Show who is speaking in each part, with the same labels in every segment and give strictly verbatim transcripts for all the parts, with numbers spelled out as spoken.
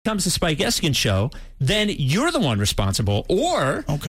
Speaker 1: comes the Spike Eskin show, then you're the one responsible. Or,
Speaker 2: okay.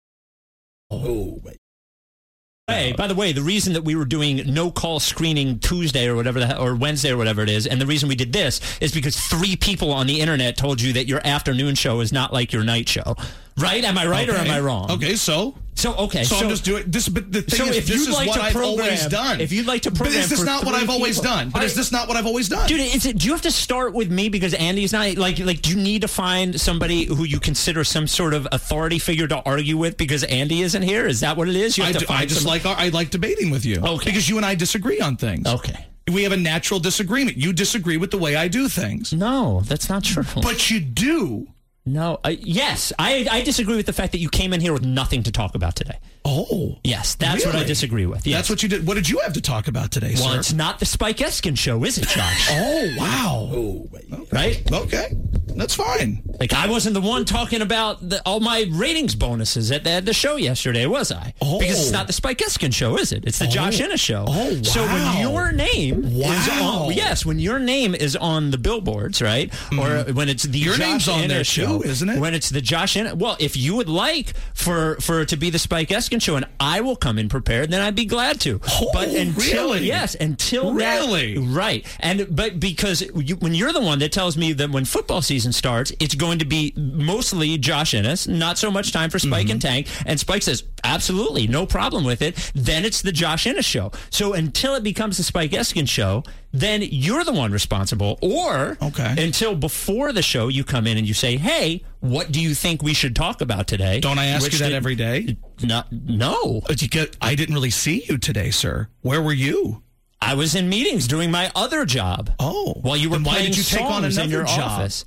Speaker 2: Oh, wait.
Speaker 1: Hey, by the way, the reason that we were doing no call screening Tuesday or whatever, the, or Wednesday or whatever it is, and the reason we did this is because three people on the internet told you that your afternoon show is not like your night show. Right? Am I right
Speaker 2: okay.
Speaker 1: or am I wrong?
Speaker 2: Okay, so.
Speaker 1: So okay,
Speaker 2: so,
Speaker 1: so
Speaker 2: I'm just doing this. But the thing
Speaker 1: so
Speaker 2: is,
Speaker 1: if
Speaker 2: this
Speaker 1: you'd
Speaker 2: is
Speaker 1: like
Speaker 2: what
Speaker 1: to
Speaker 2: I've
Speaker 1: program,
Speaker 2: always done.
Speaker 1: If you'd like to program,
Speaker 2: but is this
Speaker 1: for
Speaker 2: not what I've always
Speaker 1: people,
Speaker 2: done? But
Speaker 1: I,
Speaker 2: is this not what I've always done,
Speaker 1: dude? Is it? Do you have to start with me because Andy's not like like? Do you need to find somebody who you consider some sort of authority figure to argue with because Andy isn't here? Is that what it is? You have
Speaker 2: I,
Speaker 1: to
Speaker 2: do, I just
Speaker 1: somebody?
Speaker 2: like I like debating with you.
Speaker 1: Okay,
Speaker 2: because you and I disagree on things.
Speaker 1: Okay.
Speaker 2: We have a natural disagreement. You disagree with the way I do things.
Speaker 1: No, that's not true.
Speaker 2: But you do.
Speaker 1: No. Uh, yes, I, I disagree with the fact that you came in here with nothing to talk about today.
Speaker 2: Oh.
Speaker 1: Yes, that's
Speaker 2: really?
Speaker 1: what I disagree with. Yes.
Speaker 2: That's what you did. What did you have to talk about today,
Speaker 1: well,
Speaker 2: sir?
Speaker 1: it's not the Spike Eskin show, is it, Josh?
Speaker 2: Oh, wow. Oh, wait. Okay.
Speaker 1: Right?
Speaker 2: Okay. That's fine.
Speaker 1: Like, I wasn't the one talking about the, all my ratings bonuses at the, at the show yesterday, was I?
Speaker 2: Oh.
Speaker 1: Because it's not the Spike Eskin show, is it? It's the
Speaker 2: oh.
Speaker 1: Josh Ennis show.
Speaker 2: Oh, wow.
Speaker 1: So when your name
Speaker 2: wow.
Speaker 1: is on, yes, when your name is on the billboards, right? Mm-hmm. Or when it's the
Speaker 2: your
Speaker 1: Josh
Speaker 2: name's on
Speaker 1: Ennis
Speaker 2: there
Speaker 1: show,
Speaker 2: too, isn't it?
Speaker 1: When it's the Josh Ennis, well, if you would like for, for it to be the Spike Eskin show and I will come in prepared, then I'd be glad to.
Speaker 2: Oh,
Speaker 1: but until,
Speaker 2: really?
Speaker 1: Yes, until
Speaker 2: really?
Speaker 1: that, right. And, but because you, when you're the one that tells me that when football season starts, it's going to be mostly Josh Ennis, not so much time for Spike
Speaker 2: mm-hmm.
Speaker 1: and Tank. And Spike says, absolutely, no problem with it. Then it's the Josh Ennis show. So until it becomes the Spike Eskin show, then you're the one responsible. Or
Speaker 2: okay.
Speaker 1: until before the show, you come in and you say, hey, what do you think we should talk about today?
Speaker 2: Don't I ask
Speaker 1: Which
Speaker 2: you that
Speaker 1: did,
Speaker 2: every day?
Speaker 1: Not, no.
Speaker 2: But you get, I didn't really see you today, sir. Where were you?
Speaker 1: I was in meetings doing my other job.
Speaker 2: Oh.
Speaker 1: While you were
Speaker 2: then
Speaker 1: playing
Speaker 2: why did you take on
Speaker 1: songs
Speaker 2: another
Speaker 1: in your
Speaker 2: job?
Speaker 1: office.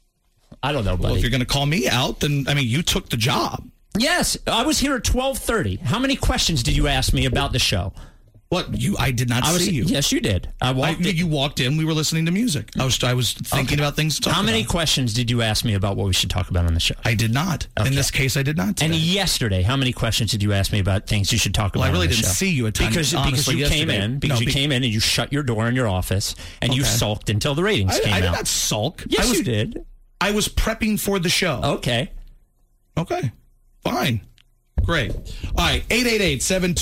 Speaker 1: I don't know, buddy.
Speaker 2: Well, if you're going to call me out, then, I mean, you took the job.
Speaker 1: Yes, I was here at twelve thirty. How many questions did you ask me about the show?
Speaker 2: What? You? I did not
Speaker 1: I was,
Speaker 2: see you.
Speaker 1: Yes, you did. I walked
Speaker 2: I,
Speaker 1: in.
Speaker 2: You walked in. We were listening to music. I was I was thinking
Speaker 1: okay.
Speaker 2: about things to talk
Speaker 1: How many
Speaker 2: about.
Speaker 1: questions did you ask me about what we should talk about on the show?
Speaker 2: I did not.
Speaker 1: Okay.
Speaker 2: In this case, I did not today.
Speaker 1: And yesterday, how many questions did you ask me about things you should talk
Speaker 2: well,
Speaker 1: about
Speaker 2: I really
Speaker 1: on the
Speaker 2: didn't
Speaker 1: show?
Speaker 2: see you at times,
Speaker 1: because,
Speaker 2: honestly,
Speaker 1: because you
Speaker 2: yesterday.
Speaker 1: came in because
Speaker 2: no,
Speaker 1: you
Speaker 2: be-
Speaker 1: came in and you shut your door in your office and
Speaker 2: okay.
Speaker 1: you sulked until the ratings
Speaker 2: I,
Speaker 1: came
Speaker 2: I did
Speaker 1: out.
Speaker 2: not sulk.
Speaker 1: Yes,
Speaker 2: I was,
Speaker 1: you did.
Speaker 2: I was prepping for the show.
Speaker 1: Okay.
Speaker 2: Okay. Fine. Great. All right. eight eight eight, seven two